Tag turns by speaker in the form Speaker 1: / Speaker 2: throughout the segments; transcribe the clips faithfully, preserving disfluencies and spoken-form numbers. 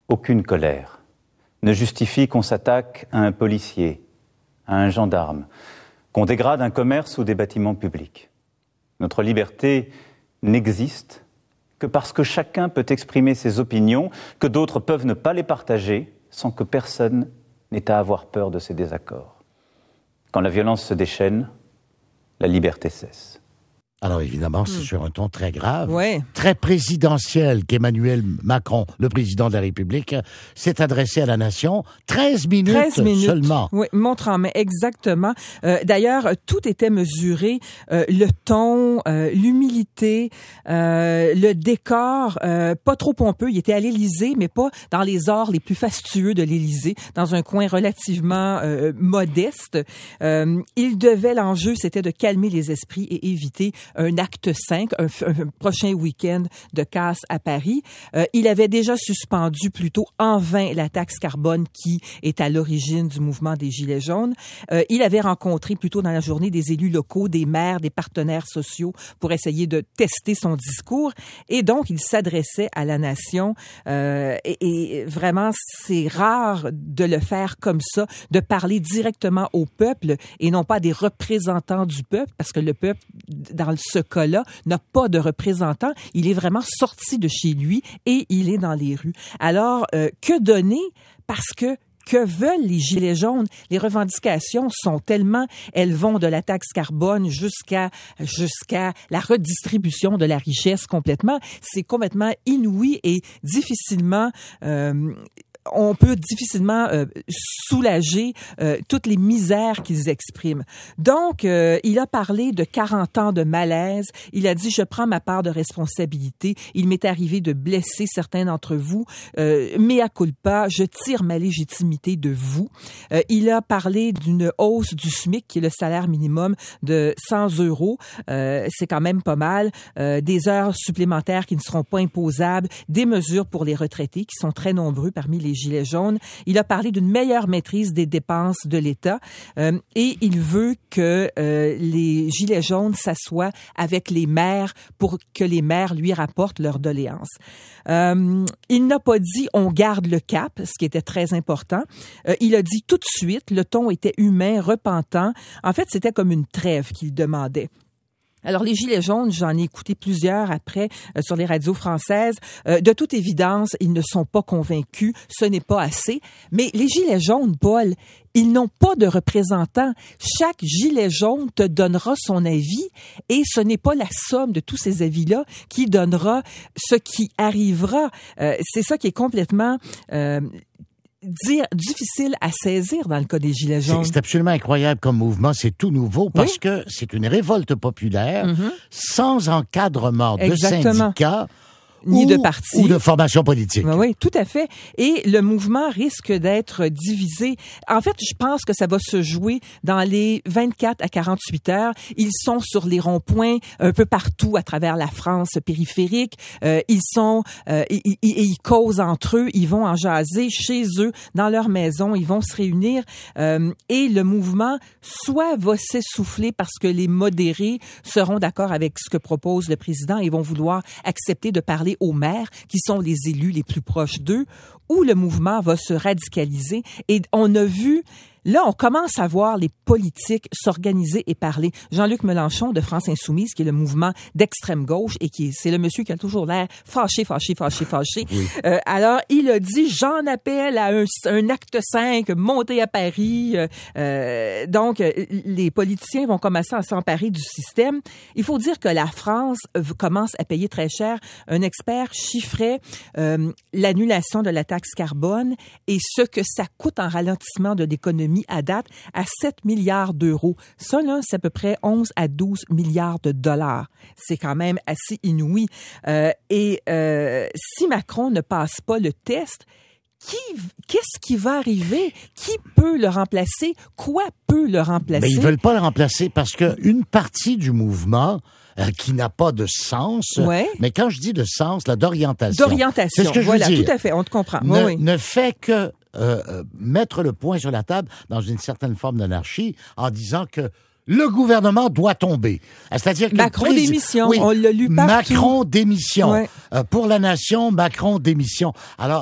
Speaker 1: Aucune colère ne justifie qu'on s'attaque à un policier, à un gendarme, qu'on dégrade un commerce ou des bâtiments publics. Notre liberté n'existe que parce que chacun peut exprimer ses opinions, que d'autres peuvent ne pas les partager, sans que personne n'ait à avoir peur de ses désaccords. Quand la violence se déchaîne, la liberté cesse.
Speaker 2: Alors évidemment, c'est mmh. sur un ton très grave,
Speaker 3: ouais.
Speaker 2: très présidentiel qu'Emmanuel Macron, le président de la République, s'est adressé à la nation. treize minutes,
Speaker 3: treize minutes
Speaker 2: seulement.
Speaker 3: Oui, montre en main, exactement. Euh, d'ailleurs, tout était mesuré. Euh, le ton, euh, l'humilité, euh, le décor, euh, pas trop pompeux. Il était à l'Élysée, mais pas dans les arts les plus fastueux de l'Élysée, dans un coin relativement euh, modeste. Euh, il devait, l'enjeu, c'était de calmer les esprits et éviter un acte cinq, un, un prochain week-end de casse à Paris. Euh, il avait déjà suspendu plutôt en vain la taxe carbone qui est à l'origine du mouvement des Gilets jaunes. Euh, il avait rencontré plutôt dans la journée des élus locaux, des maires, des partenaires sociaux pour essayer de tester son discours. Et donc, il s'adressait à la nation. Euh, et, et vraiment, c'est rare de le faire comme ça, de parler directement au peuple et non pas des représentants du peuple, parce que le peuple, dans ce cas-là, n'a pas de représentant. Il est vraiment sorti de chez lui et il est dans les rues. Alors, euh, que donner? Parce que que veulent les Gilets jaunes? Les revendications sont tellement... Elles vont de la taxe carbone jusqu'à jusqu'à la redistribution de la richesse complètement. C'est complètement inouï et difficilement... Euh, on peut difficilement euh, soulager euh, toutes les misères qu'ils expriment. Donc, euh, il a parlé de quarante ans de malaise. Il a dit, je prends ma part de responsabilité. Il m'est arrivé de blesser certains d'entre vous. Euh, mea culpa, je tire ma légitimité de vous. Euh, il a parlé d'une hausse du SMIC, qui est le salaire minimum de cent euros. Euh, c'est quand même pas mal. Euh, des heures supplémentaires qui ne seront pas imposables. Des mesures pour les retraités, qui sont très nombreux parmi les Gilets jaunes. Il a parlé d'une meilleure maîtrise des dépenses de l'État euh, et il veut que euh, les Gilets jaunes s'assoient avec les maires pour que les maires lui rapportent leurs doléances. Euh, il n'a pas dit « on garde le cap », ce qui était très important. Euh, il a dit tout de suite, le ton était humain, repentant. En fait, c'était comme une trêve qu'il demandait. Alors, les Gilets jaunes, j'en ai écouté plusieurs après euh, sur les radios françaises. Euh, de toute évidence, ils ne sont pas convaincus. Ce n'est pas assez. Mais les Gilets jaunes, Paul, ils n'ont pas de représentants. Chaque Gilet jaune te donnera son avis et ce n'est pas la somme de tous ces avis-là qui donnera ce qui arrivera. Euh, c'est ça qui est complètement... Euh, dire difficile à saisir dans le cas des Gilets jaunes.
Speaker 2: C'est, c'est absolument incroyable comme mouvement, c'est tout nouveau parce
Speaker 3: oui.
Speaker 2: que c'est une révolte populaire mm-hmm. sans encadrement
Speaker 3: Exactement.
Speaker 2: de syndicats
Speaker 3: ni
Speaker 2: ou,
Speaker 3: de parti.
Speaker 2: Ou de formation politique.
Speaker 3: Oui, oui, tout à fait. Et le mouvement risque d'être divisé. En fait, je pense que ça va se jouer dans les vingt-quatre à quarante-huit heures. Ils sont sur les ronds-points un peu partout à travers la France périphérique. Euh, ils sont, euh, et, et, et ils causent entre eux. Ils vont en jaser chez eux, dans leur maison. Ils vont se réunir. Euh, et le mouvement, soit va s'essouffler parce que les modérés seront d'accord avec ce que propose le président et vont vouloir accepter de parler aux maires, qui sont les élus les plus proches d'eux, où le mouvement va se radicaliser. Et on a vu... Là, on commence à voir les politiques s'organiser et parler. Jean-Luc Mélenchon de France Insoumise, qui est le mouvement d'extrême gauche et qui est, c'est le monsieur qui a toujours l'air fâché, fâché, fâché, fâché. Oui. Euh, alors, il a dit, j'en appelle à un, un acte cinq, monter à Paris. Euh, donc, les politiciens vont commencer à s'emparer du système. Il faut dire que la France commence à payer très cher. Un expert chiffrait euh, l'annulation de la taxe carbone et ce que ça coûte en ralentissement de l'économie à date à sept milliards d'euros. Ça, là, c'est à peu près onze à douze milliards de dollars. C'est quand même assez inouï. Euh, et euh, si Macron ne passe pas le test, qui, qu'est-ce qui va arriver? Qui peut le remplacer? Quoi peut le remplacer?
Speaker 2: Mais ils veulent pas le remplacer parce que une partie du mouvement euh, qui n'a pas de sens,
Speaker 3: ouais.
Speaker 2: mais quand je dis de sens, là, d'orientation.
Speaker 3: D'orientation,
Speaker 2: c'est ce que je
Speaker 3: voilà,
Speaker 2: veux dire.
Speaker 3: Tout à fait, on te comprend.
Speaker 2: Ne,
Speaker 3: oui, oui.
Speaker 2: ne fait que Euh, euh, mettre le point sur la table dans une certaine forme d'anarchie en disant que le gouvernement doit tomber. C'est-à-dire que
Speaker 3: Macron
Speaker 2: prise...
Speaker 3: démission,
Speaker 2: oui,
Speaker 3: on l'a lu partout.
Speaker 2: Macron démission.
Speaker 3: Ouais.
Speaker 2: Euh, pour la nation, Macron démission. Alors,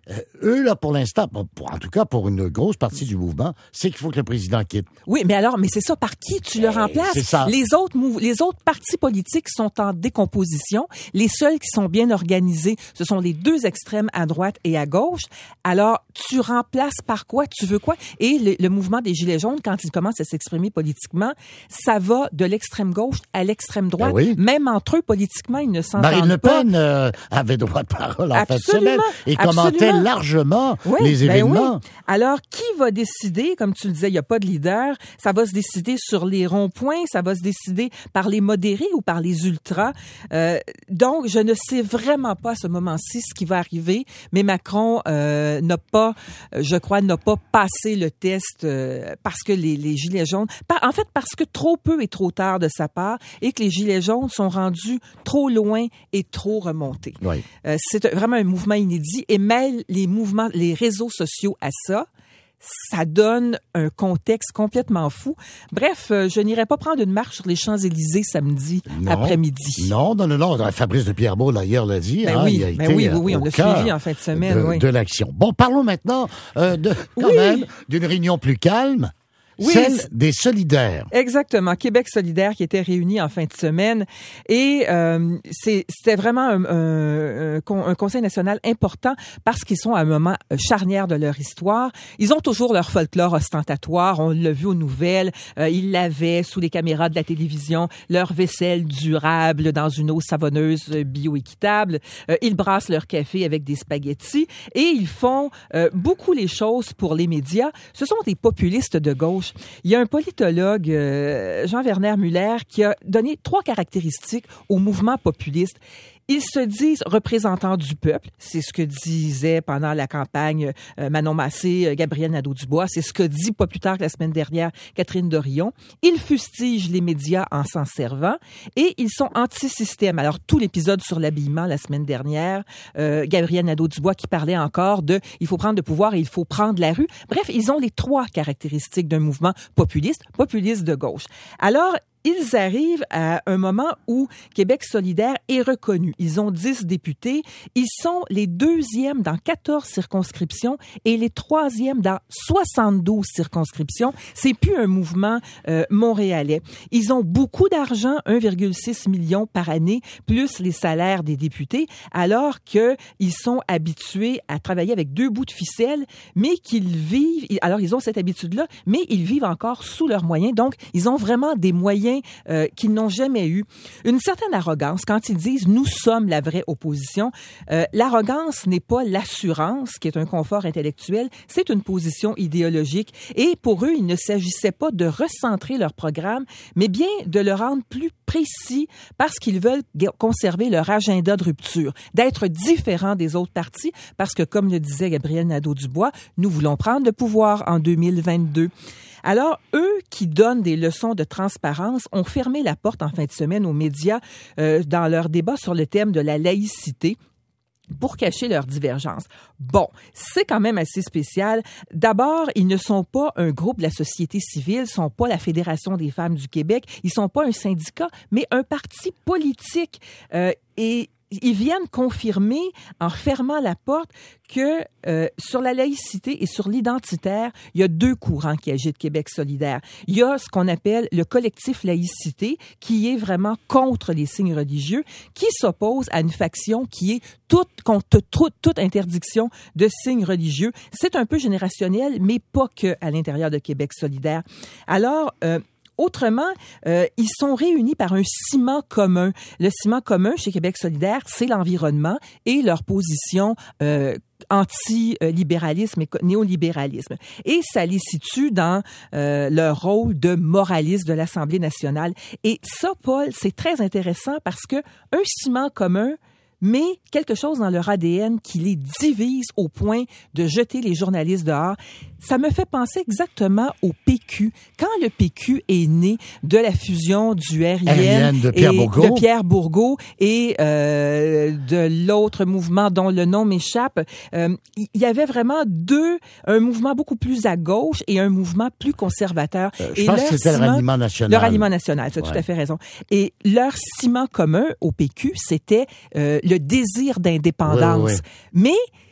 Speaker 2: euh, eux, là, pour l'instant, pour, en tout cas pour une grosse partie du mouvement, c'est qu'il faut que le président quitte.
Speaker 3: Oui, mais alors, mais c'est ça, par qui tu le remplaces?
Speaker 2: C'est ça.
Speaker 3: Les autres, mou- les autres partis politiques sont en décomposition. Les seuls qui sont bien organisés, ce sont les deux extrêmes à droite et à gauche. Alors, tu remplaces par quoi? Tu veux quoi? Et le, le mouvement des Gilets jaunes, quand il commence à s'exprimer politiquement, ça va de l'extrême gauche à l'extrême droite.
Speaker 2: Ben oui.
Speaker 3: Même entre eux, politiquement, ils ne s'entendent
Speaker 2: Marine Le
Speaker 3: pas.
Speaker 2: Pen euh, avait droit de parole en
Speaker 3: Absolument,
Speaker 2: fin de semaine et commentait
Speaker 3: absolument.
Speaker 2: largement
Speaker 3: Oui,
Speaker 2: les
Speaker 3: ben
Speaker 2: événements.
Speaker 3: oui. Alors, qui va décider? Comme tu le disais, il n'y a pas de leader. Ça va se décider sur les ronds-points, ça va se décider par les modérés ou par les ultras. Euh, donc, je ne sais vraiment pas à ce moment-ci ce qui va arriver, mais Macron euh, n'a pas, je crois, n'a pas passé le test euh, parce que les, les Gilets jaunes, par, en fait, parce que trop peu et trop tard de sa part et que les Gilets jaunes sont rendus trop loin et trop remontés.
Speaker 2: Oui.
Speaker 3: Euh, c'est vraiment un mouvement inédit et mêle les mouvements, les réseaux sociaux à ça. Ça donne un contexte complètement fou. Bref, euh, je n'irai pas prendre une marche sur les Champs-Élysées samedi
Speaker 2: Non.
Speaker 3: après-midi.
Speaker 2: Non, non, non, non. Fabrice de Pierrebourg, d'ailleurs, l'a dit.
Speaker 3: Ben
Speaker 2: hein,
Speaker 3: oui,
Speaker 2: il a
Speaker 3: ben
Speaker 2: été
Speaker 3: oui, oui, oui,
Speaker 2: au
Speaker 3: on l'a
Speaker 2: cœur
Speaker 3: suivi en fin de semaine,
Speaker 2: de,
Speaker 3: oui.
Speaker 2: de l'action. Bon, parlons maintenant euh, de, quand
Speaker 3: Oui.
Speaker 2: même d'une réunion plus calme.
Speaker 3: Oui,
Speaker 2: Celle
Speaker 3: c'est-
Speaker 2: des solidaires.
Speaker 3: Exactement, Québec solidaire qui était réuni en fin de semaine et euh, c'est, c'était vraiment un, un, un, con- un conseil national important parce qu'ils sont à un moment charnière de leur histoire. Ils ont toujours leur folklore ostentatoire, on l'a vu aux nouvelles, euh, ils l'avaient sous les caméras de la télévision, leur vaisselle durable dans une eau savonneuse euh, bio-équitable, euh, ils brassent leur café avec des spaghettis et ils font euh, beaucoup les choses pour les médias. Ce sont des populistes de gauche. Il y a un politologue, euh, Jean-Werner Muller, qui a donné trois caractéristiques au mouvement populiste. Ils se disent représentants du peuple. C'est ce que disait pendant la campagne euh, Manon Massé, euh, Gabriel Nadeau-Dubois. C'est ce que dit pas plus tard que la semaine dernière Catherine Dorion. Ils fustigent les médias en s'en servant et ils sont anti-système. Alors, tout l'épisode sur l'habillement la semaine dernière, euh, Gabriel Nadeau-Dubois qui parlait encore de « il faut prendre le pouvoir et il faut prendre la rue ». Bref, ils ont les trois caractéristiques d'un mouvement populiste, populiste de gauche. Alors, ils arrivent à un moment où Québec solidaire est reconnu. Ils ont dix députés. Ils sont les deuxièmes dans quatorze circonscriptions et les troisièmes dans soixante-douze circonscriptions. C'est plus un mouvement euh, montréalais. Ils ont beaucoup d'argent, un virgule six million par année, plus les salaires des députés, alors qu'ils sont habitués à travailler avec deux bouts de ficelle, mais qu'ils vivent... Alors, ils ont cette habitude-là, mais ils vivent encore sous leurs moyens. Donc, ils ont vraiment des moyens Euh, qu'ils n'ont jamais eu. Une certaine arrogance quand ils disent « nous sommes la vraie opposition euh, ». L'arrogance n'est pas l'assurance, qui est un confort intellectuel, c'est une position idéologique. Et pour eux, il ne s'agissait pas de recentrer leur programme, mais bien de le rendre plus précis parce qu'ils veulent conserver leur agenda de rupture, d'être différents des autres partis, parce que, comme le disait Gabriel Nadeau-Dubois, nous voulons prendre le pouvoir en deux mille vingt-deux. Alors, eux qui donnent des leçons de transparence ont fermé la porte en fin de semaine aux médias euh, dans leur débat sur le thème de la laïcité pour cacher leurs divergences. Bon, c'est quand même assez spécial. D'abord, ils ne sont pas un groupe de la société civile, ils sont pas la Fédération des femmes du Québec, ils sont pas un syndicat, mais un parti politique. Euh, et ils viennent confirmer, en fermant la porte, que euh, sur la laïcité et sur l'identitaire, il y a deux courants qui agitent Québec solidaire. Il y a ce qu'on appelle le collectif laïcité, qui est vraiment contre les signes religieux, qui s'oppose à une faction qui est toute contre toute, toute interdiction de signes religieux. C'est un peu générationnel, mais pas que à l'intérieur de Québec solidaire. Alors, euh, autrement, euh, ils sont réunis par un ciment commun. Le ciment commun chez Québec solidaire, c'est l'environnement et leur position euh, anti-libéralisme et néolibéralisme. Et ça les situe dans euh, leur rôle de moraliste de l'Assemblée nationale. Et ça, Paul, c'est très intéressant parce que un ciment commun, mais quelque chose dans leur A D N qui les divise au point de jeter les journalistes dehors. Ça me fait penser exactement au P Q. Quand le P Q est né de la fusion du R I N
Speaker 2: de Pierre
Speaker 3: et
Speaker 2: Bourgault.
Speaker 3: de Pierre Bourgault et euh, de l'autre mouvement dont le nom m'échappe, euh, il y avait vraiment deux, un mouvement beaucoup plus à gauche et un mouvement plus conservateur.
Speaker 2: Euh, je
Speaker 3: et
Speaker 2: pense
Speaker 3: leur
Speaker 2: que c'était le
Speaker 3: ciment-
Speaker 2: ralliement national.
Speaker 3: Le ralliement national, tu as
Speaker 2: Ouais.
Speaker 3: tout à fait raison. Et leur ciment commun au P Q, c'était euh, le désir d'indépendance.
Speaker 2: Oui, oui.
Speaker 3: Mais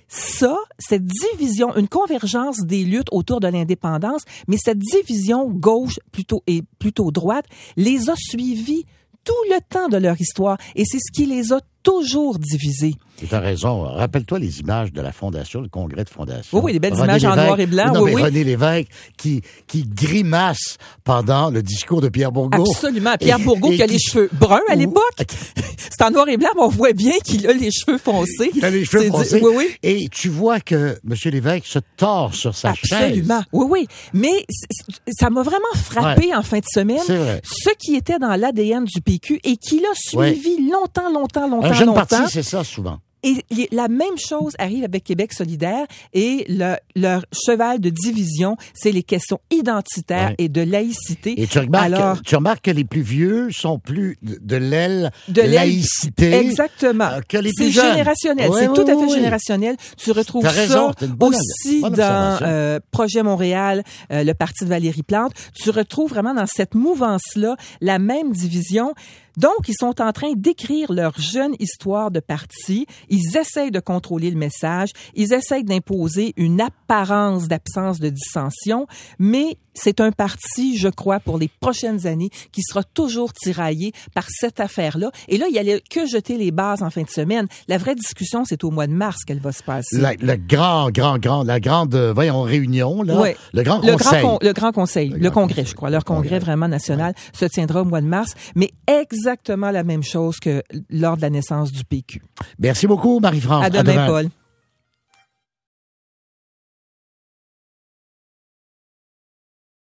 Speaker 3: ça, cette division, une convergence des luttes autour de l'indépendance, mais cette division gauche plutôt et plutôt droite les a suivis tout le temps de leur histoire et c'est ce qui les a toujours divisés.
Speaker 2: Tu as raison. Rappelle-toi les images de la Fondation, le congrès de Fondation.
Speaker 3: Oui, oui, des belles
Speaker 2: René
Speaker 3: images
Speaker 2: Lévesque,
Speaker 3: en noir et blanc.
Speaker 2: Non,
Speaker 3: oui,
Speaker 2: mais
Speaker 3: oui.
Speaker 2: René Lévesque qui, qui grimace pendant le discours de Pierre Bourgault.
Speaker 3: Absolument. Pierre
Speaker 2: Et-
Speaker 3: Bourgault
Speaker 2: et
Speaker 3: qui a
Speaker 2: qui-
Speaker 3: les cheveux bruns à
Speaker 2: Ou-
Speaker 3: l'époque. C'est en noir et blanc, mais on voit bien qu'il a les cheveux foncés.
Speaker 2: Il a les cheveux
Speaker 3: C'est-
Speaker 2: foncés.
Speaker 3: Oui, oui.
Speaker 2: Et tu vois que M. Lévesque se tord sur sa
Speaker 3: Absolument.
Speaker 2: chaise.
Speaker 3: Oui, oui. Mais c- c- ça m'a vraiment frappé en fin de semaine.
Speaker 2: C'est vrai.
Speaker 3: Ce qui était dans l'A D N du P Q et qui l'a suivi longtemps, longtemps, longtemps,
Speaker 2: Un jeune
Speaker 3: longtemps.
Speaker 2: parti, c'est ça souvent.
Speaker 3: Et y- la même chose arrive avec Québec solidaire et le- leur cheval de division, c'est les questions identitaires
Speaker 2: Ouais.
Speaker 3: et de laïcité.
Speaker 2: Et tu remarques,
Speaker 3: Alors,
Speaker 2: tu remarques que les plus vieux sont plus de, de l'aile
Speaker 3: de l'aile-
Speaker 2: laïcité
Speaker 3: Exactement.
Speaker 2: euh, que les
Speaker 3: C'est
Speaker 2: plus jeunes.
Speaker 3: générationnel.
Speaker 2: Ouais,
Speaker 3: c'est
Speaker 2: ouais,
Speaker 3: tout à fait
Speaker 2: ouais, ouais.
Speaker 3: générationnel. Tu retrouves
Speaker 2: T'as raison,
Speaker 3: ça
Speaker 2: t'as une bonne-
Speaker 3: aussi
Speaker 2: bonne
Speaker 3: dans
Speaker 2: observation.
Speaker 3: euh, Projet Montréal, euh, le parti de Valérie Plante. Tu retrouves vraiment dans cette mouvance-là la même division. Donc, ils sont en train d'écrire leur jeune histoire de parti. Ils essayent de contrôler le message. Ils essayent d'imposer une apparence d'absence de dissension. Mais c'est un parti, je crois, pour les prochaines années, qui sera toujours tiraillé par cette affaire-là. Et là, il y a que jeter les bases en fin de semaine. La vraie discussion, c'est au mois de mars qu'elle va se passer.
Speaker 2: La, le grand, grand, grand, la grande, euh, voyons, réunion, là.
Speaker 3: Ouais.
Speaker 2: Le grand
Speaker 3: Le
Speaker 2: conseil.
Speaker 3: grand, con- le grand conseil, le,
Speaker 2: Le grand
Speaker 3: congrès,
Speaker 2: conseil.
Speaker 3: je crois, leur
Speaker 2: Le congrès.
Speaker 3: congrès vraiment national se tiendra au mois de mars, mais exactement la même chose que lors de la naissance du P Q.
Speaker 2: Merci beaucoup, Marie-France.
Speaker 3: À demain, Paul.